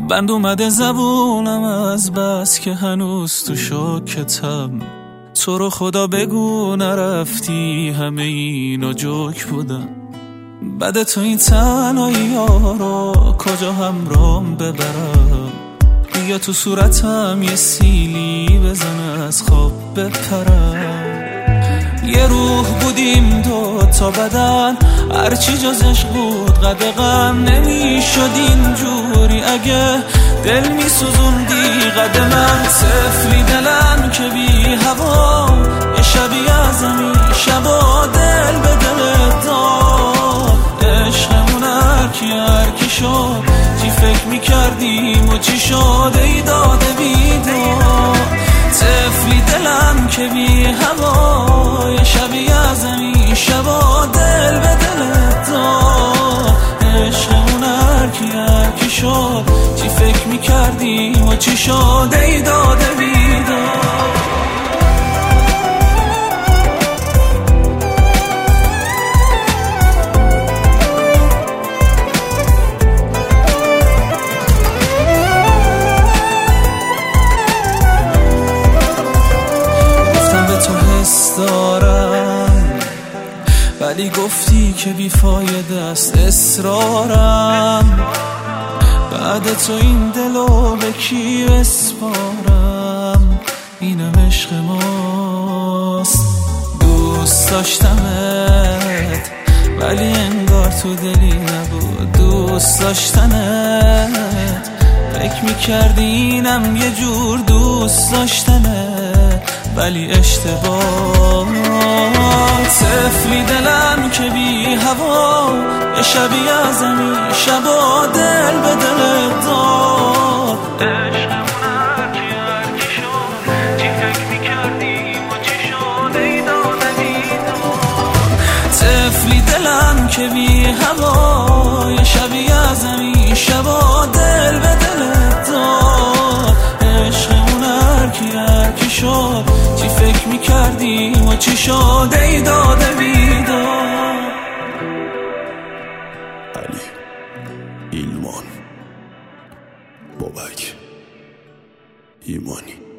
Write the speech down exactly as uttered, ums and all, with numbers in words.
بند اومده زبونم از بس که هنوز تو شوکتم. تو رو خدا بگو نرفتی، همه اینو جوک بودم. بعد تو این تنهایی ها رو کجا همرام ببرم؟ بیا تو صورتم یه سیلی بزن از خواب بپرم. یه روح بودیم دو تا بدن، هرچی جز عشق بود قد غم نمیشد اینجوری. اگه دل میسوزوندی قد من، طفلی دلم که بی هوا، یه شبی از زمین شبا دل به دل داد. عشقمون هرکی هرکی شد، چی فکر میکردیم و چی شد ای داده بیداد. طفلی دلم که بی هوا، یه شبی از زمین شبا دل به دل داد. عشقمون هرکی هرکی شد، چی فکر میکردیم و چی شد ای داده بیداد. دارم ولی گفتی که بیفایده است اصرارم. بعد تو این دلو به کی بسپارم؟ اینم عشق ماست. دوست داشتمت ولی انگار تو دلی نبود دوست داشتنت. فکر میکردی اینم یه جور دوست داشتنه ولی اشتباه. طفلی دلم که بی هوا، یه شبی از زمین شبا دل به دل داد. عشقمون هرکی هرکی شد، چی فکر میکردیم و چی شد ای داده بیداد. طفلی دلم که بی هوا، یه شبی از زمین شبا دل به دل داد. عشقمون هرکی هرکی شد، چی فکر میکردیم و چی شد ای داده بیداد. علی ایلمان بابک ایمانی.